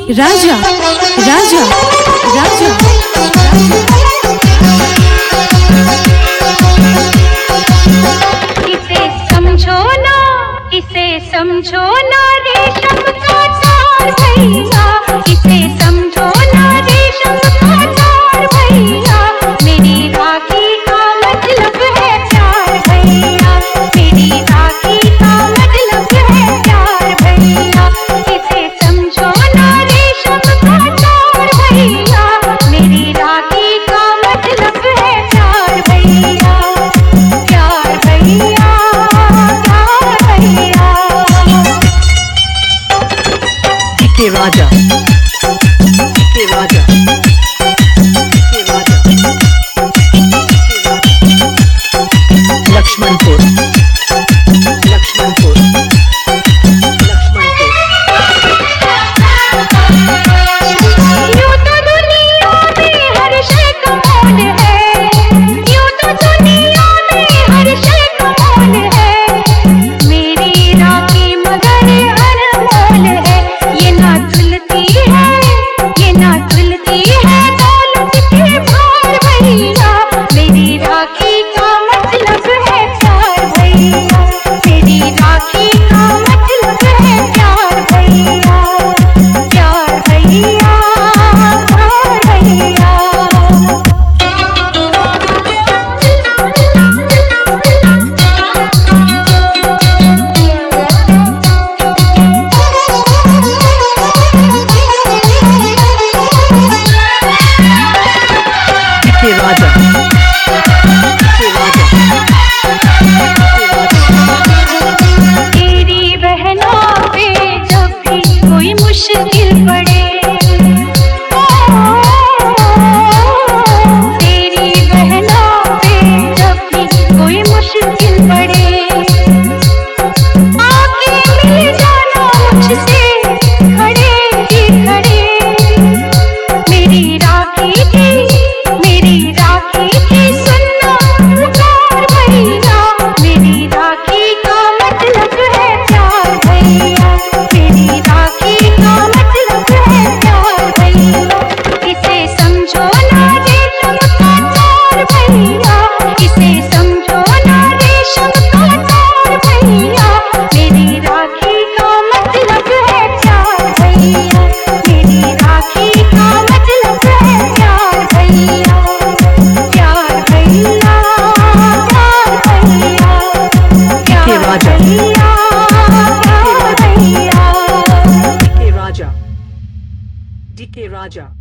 राजा राजा राजा इसे समझो ना रेशम का तार भैया, इसे समझो ना रेशम का तार भैया, मेरी राखी का मतलब है प्यार भैया, मेरी राखी का मतलब है प्यार भैया, इसे समझो ना रेशम का तार भैया, मेरी राखी का मतलब है प्यार भैया, प्यार भैया। के राजा के राजा के राजा लक्ष्मणपुर लक्ष्मणपुर यूं तो दुनिया में हर शय कमाल है, यूं तो दुनिया में हर शय कमाल है, मेरी राखी मगर अनमोल है, ये ना झुलती है, ये ना झुलती है दौलत के भार भैया, मेरी राखी का मतलब है प्यार भैया, मेरी राखी का मतलब है प्यार भैया, प्यार भैया, प्यार भैया। के राजा तेरी बहनों पे जब भी कोई मुश्किल पड़े, तेरी बहनों पे जब भी कोई मुश्किल पड़े, आके मिल जाना मुझसे खड़े ही खड़े, मेरी राखी की सुनना पुकार भैया, मेरी राखी का मतलब है प्यार भैया, मेरी राखी का मतलब है प्यार भैया, इसे समझो ना रेशम का तार भैया, इसे समझो ना रेशम का तार भैया, मेरी राखी का मतलब है प्यार भैया, मेरी राखी का मतलब है प्यार भैया, प्यार भैया, प्यार भैया, के राजा प्यार भैया। के राजा डी के राजा